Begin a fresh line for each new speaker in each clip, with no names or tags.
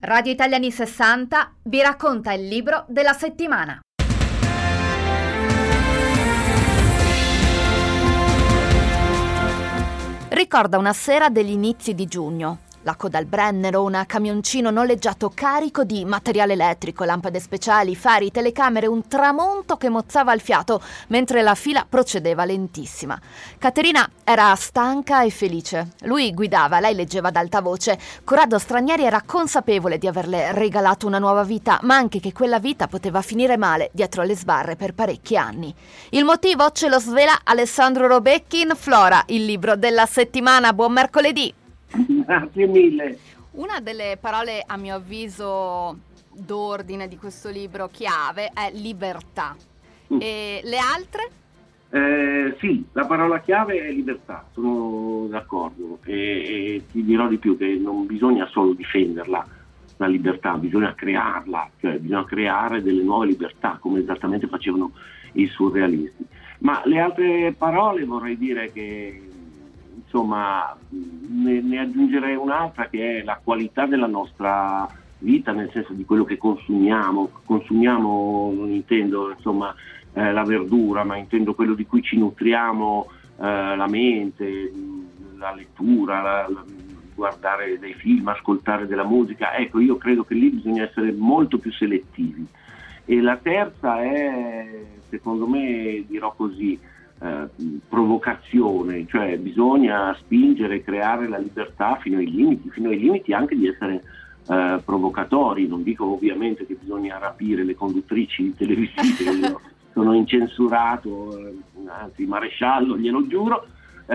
Radio Italiani 60 vi racconta il libro della settimana. Ricorda una sera degli inizi di giugno. La coda al Brennero, un camioncino noleggiato carico di materiale elettrico, lampade speciali, fari, telecamere, un tramonto che mozzava il fiato mentre la fila procedeva lentissima. Caterina era stanca e felice. Lui guidava, lei leggeva ad alta voce. Corrado Stranieri era consapevole di averle regalato una nuova vita, ma anche che quella vita poteva finire male dietro le sbarre per parecchi anni. Il motivo ce lo svela Alessandro Robecchi in Flora, il libro della settimana. Buon mercoledì!
Grazie mille.
Una delle parole, a mio avviso, d'ordine di questo libro chiave è libertà. E le altre?
Sì, la parola chiave è libertà, sono d'accordo e ti dirò di più che non bisogna solo difenderla, la libertà, bisogna crearla, cioè bisogna creare delle nuove libertà come esattamente facevano i surrealisti. Ma le altre parole vorrei dire che insomma ne aggiungerei un'altra che è la qualità della nostra vita, nel senso di quello che consumiamo. Non intendo insomma la verdura, ma intendo quello di cui ci nutriamo, la mente, la lettura, guardare dei film, ascoltare della musica. Ecco, io credo che lì bisogna essere molto più selettivi. E la terza è, secondo me, dirò così, provocazione, cioè bisogna spingere, creare la libertà fino ai limiti anche di essere provocatori. Non dico ovviamente che bisogna rapire le conduttrici televisive, io sono incensurato, anzi maresciallo, glielo giuro,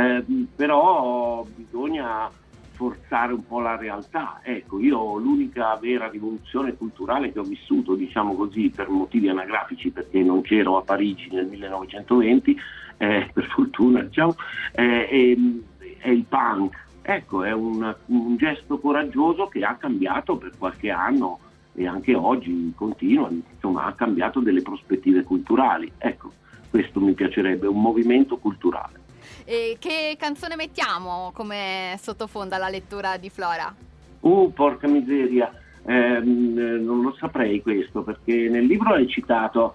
però bisogna forzare un po' la realtà. Ecco, io l'unica vera rivoluzione culturale che ho vissuto, diciamo così, per motivi anagrafici, perché non c'ero a Parigi nel 1920, per fortuna, diciamo, è il punk. Ecco, è un gesto coraggioso che ha cambiato per qualche anno e anche oggi continua, insomma, ha cambiato delle prospettive culturali. Ecco, questo mi piacerebbe, un movimento culturale.
E che canzone mettiamo come sottofondo alla lettura di Flora?
Porca miseria, non lo saprei questo, perché nel libro hai citato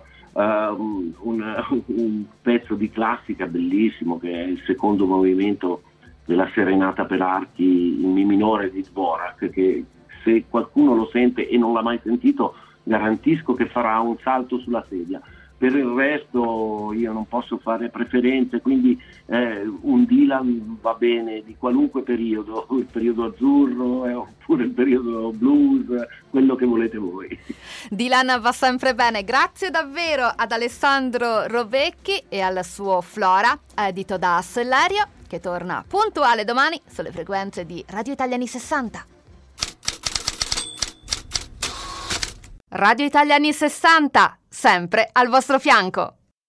un pezzo di classica bellissimo che è il secondo movimento della Serenata per archi in Mi minore di Dvorak, che se qualcuno lo sente e non l'ha mai sentito garantisco che farà un salto sulla sedia. Per il resto io non posso fare preferenze, quindi un Dylan va bene di qualunque periodo, il periodo azzurro oppure il periodo blues, quello che volete voi.
Dylan va sempre bene. Grazie davvero ad Alessandro Robecchi e al suo Flora, edito da Sellerio, che torna puntuale domani sulle frequenze di Radio Italiani 60. Radio Italiani 60, sempre al vostro fianco.